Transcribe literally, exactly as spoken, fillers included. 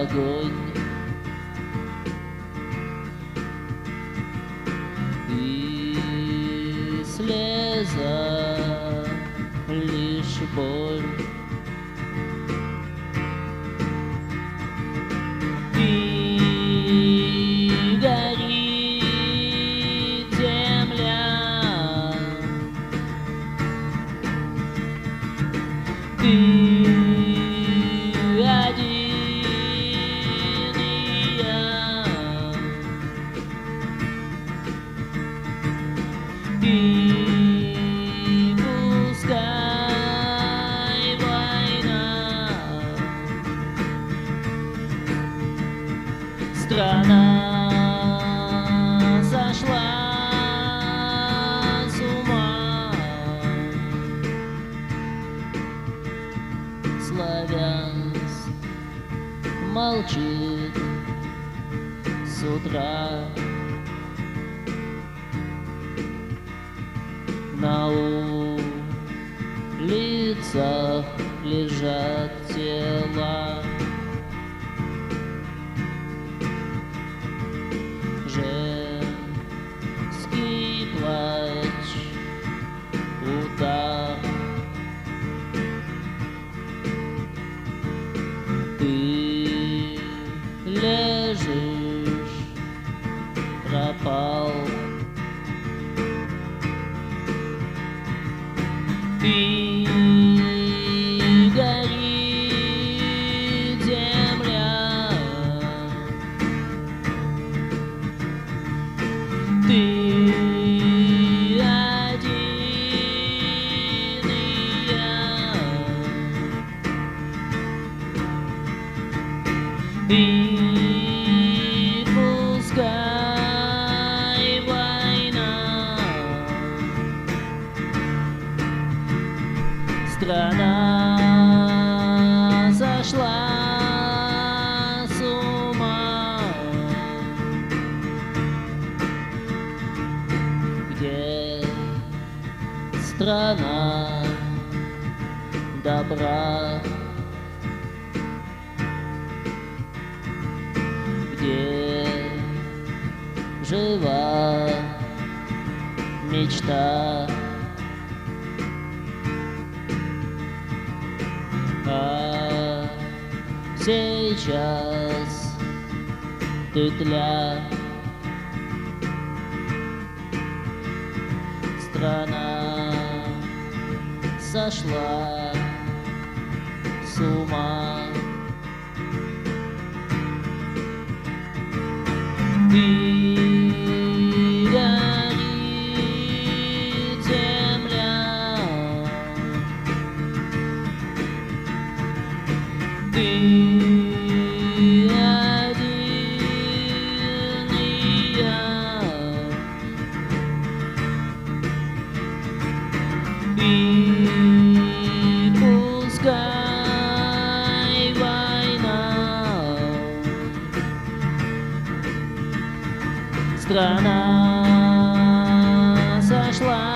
огонь. И слеза лишь боль. И горит земля. Ты один и я. И пускай война. Страна сошла с ума. Славянск молчит с утра. На улицах лежат тела. Женский плач, удар. Ты лежишь, пропал. И горит земля. Ты один и я. И пускай война. Страна сошла с ума. Где страна добра? Где жива мечта? А сейчас ты тля. Страна сошла с ума. И горит земля. Ты один и я. И пускай война. Страна сошла